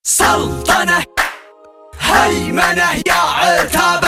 سلطنة هيمنة يا عتابة،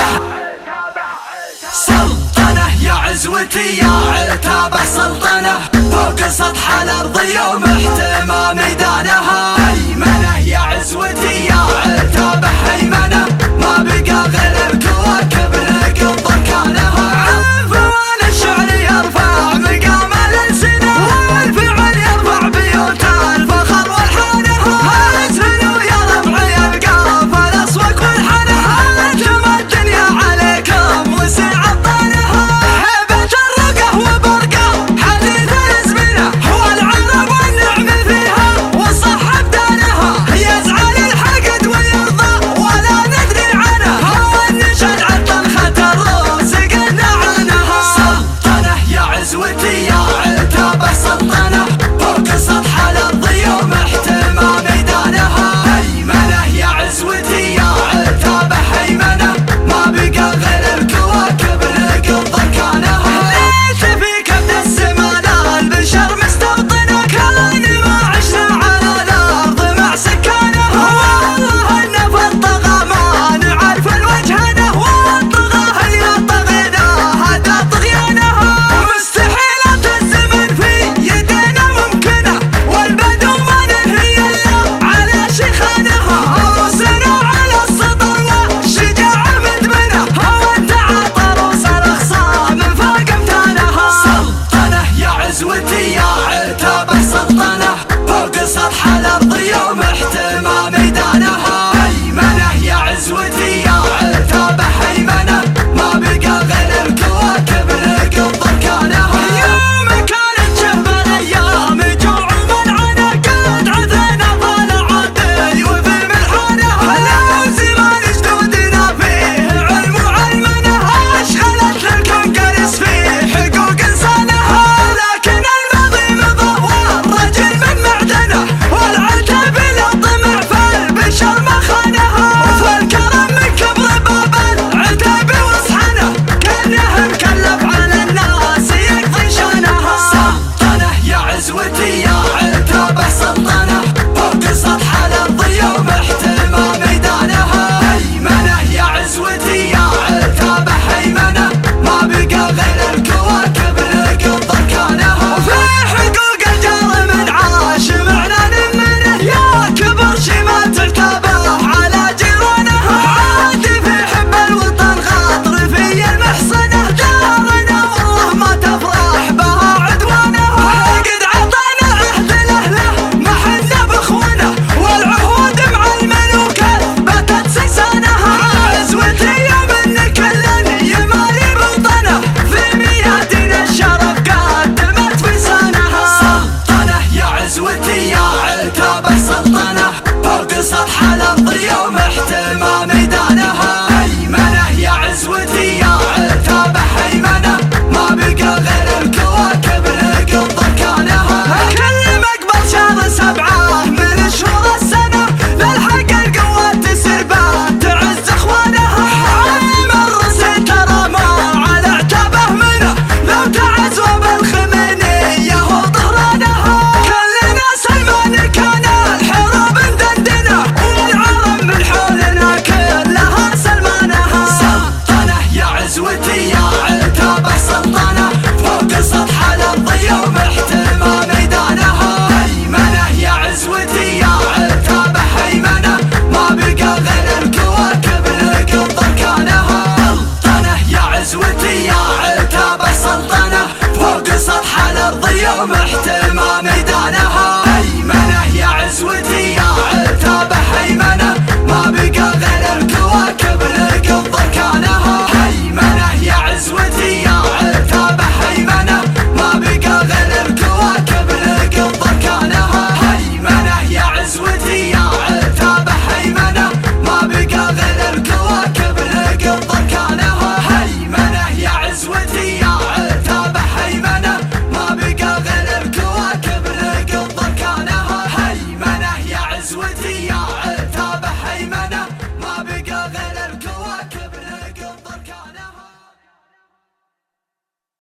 سلطنة يا عزوتي يا عتابة، سلطنة فوق سطح الأرض يوم احتمى ميدانها. هيمنة يا عزوتي يا عتابة، هيمنة ما بقى غير الكواكب نقض اركانها. عنفوان الشعر يرفع مقام الألسنة، والفعل يرفع بيوت الفخر والحانها. اسهلوا يا ربع يلقى فالأصوات والحنها، جمع الدنيا عليكم وسع طانها. هبة الرقة وبرقة حديث الازمنة، والعرب والنعم فيها والصح بدانها. يزعل الحقد ويرضى ولا ندري عنه، هو النشد عطل خطر وسقنا عنها. سلطنة يا عزوتي يا عتابة، سلطنة فوق سطح الأرض يوم احتمى ميدانها. هيمنة يا عزوتي يا عتابة، هيمنة ما بقى غير الكواكب نقض اركانها. ليس في كبد السما لا البشر مستوطنة، كان ما عشنا على الأرض مع سكانها. والله إن في الطغى ما نعرف الوجهنة، والطغى اللي طغينا هذا طغيانها. مستحيلة الزمن في يدينا ممكنة، والبدو ما ننهي إلا على شيخانها. روسنا على السطر والشجاعة مدمنة، والتعاطى روس الأخصام من فوق امتانها. سلطنة يا عزوتي يا عتابة، سلطنة فوق سطح الأرض يوم احتمى ميدانها. هيمنة يا عزوتي يا عتابة، هيمنة ما بقى غير الكواكب نقض اركانها. يوم كانت شهبة الأيام جوع ومنعنة، قد عثينا طالع عدي وفي ملحانها. لو زمان جدودنا فيه علم وعلمنة، أشغلت للكون جالس فيه حقوق إنسانها. لكن الماضي مضى والرجل من معدنه، والعتاب لو طمع فالبشر ما خانها. وفي الكرم من كبر باب العتاب واصحنه، كأنه مكلف على الناس يقضي شانها. سلطنة يا عزوتي يا عتابة، سلطنة فوق سطح الأرض يوم احتمى ميدانها. هيمنة يا عزوتي يا عتابة، هيمنة ما بقى غير الكواكب نقض اركانها. وفي حقوق الجار من عاش معنا نمنه، يا كبر شمال ترتابه على جيرانها. عادي في حب الوطن خاطر في المحصنة، دارنا والله ما تفرح بها عدوانها. قد عطانا عهد الأهله ما حنا بإخوانه، والعهود مع الملوك باتت سكسانها. عزوتي يوم إن كل يمالي بوطنه، في ميادين الشرف قدمت فرسانها. سلطنة يا عزوتي يا عتابة، سلطنة فوق سطح الأرض يوم